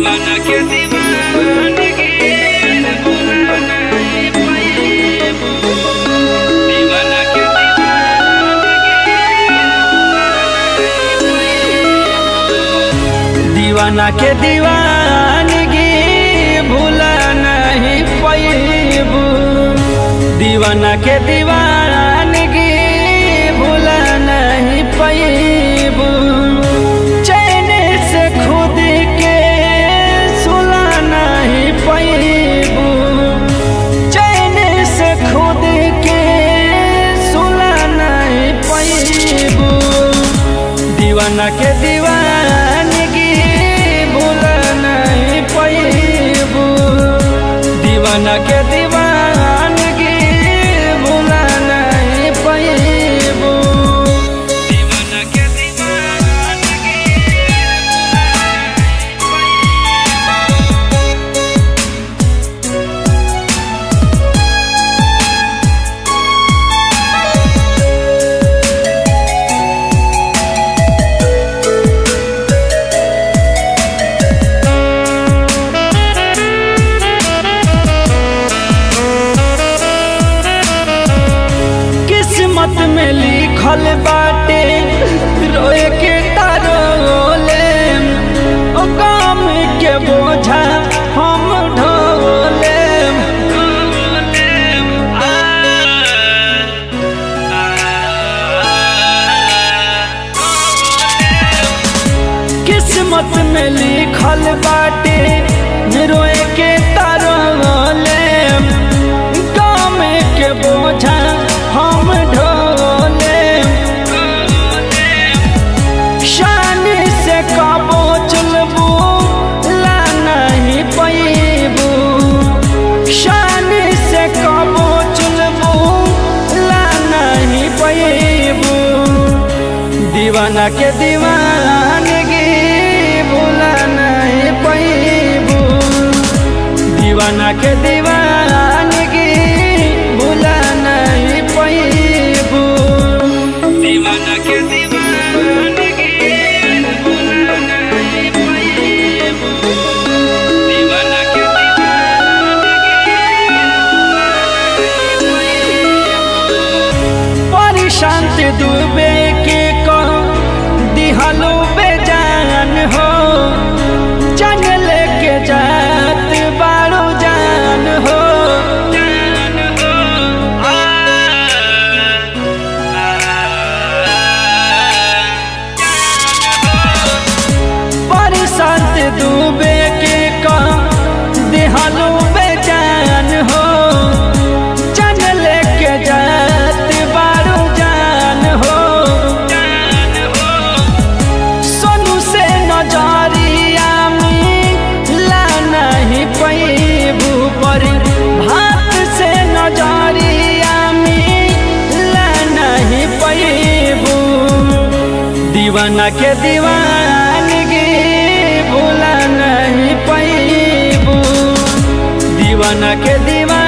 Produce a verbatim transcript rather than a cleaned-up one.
दीवाना के दीवानगी भुला नहीं पाएबो। दीवाना के दीवाना के दीवानगी भुला नहीं पाएबो। दीवाना के दीवानगी भुला नहीं पाएबो। चैन से खुद के सुला नहीं पाएबो। चैन से खुद के सुला नहीं पाएबो। दीवाना के दीवानगी भुला नहीं पाएबो। दीवाना के दीवानगी भुला नहीं पाएबो। दीवाना के दीवानगी किस्मत में लिखल बाटे रोए के तारोले। ओ काम के बोझा हम ढोले। किस्मत में लिखल बाटे रोए के तारोले। काम के बोझा हम ढोले। शान से कबो चलबू ला नहीं पाएबू। शान से कबो चलबू ला नहीं पाएबू। दीवाना के दीवानगी भुला नहीं पाएबू। दीवाना के दीवानगी भुला नहीं पाएबू। दीवाना के दीवानगी भुला नहीं पाएबो। दीवाना के पर शांत डूबे के कहो दिहलो बेजान हो। जान लेके जात बारो जान हो। पर शांत डूबे के कहो दिहलो बेजान हो। जान लेके जात बारो जान हो। सोनू से नजरिया मिला नहीं पाएबू। पर भात से नजरिया मिला नहीं पाएबू। दीवाना के दीवानगी भुला नहीं पाएबू। दीवाना के दीवान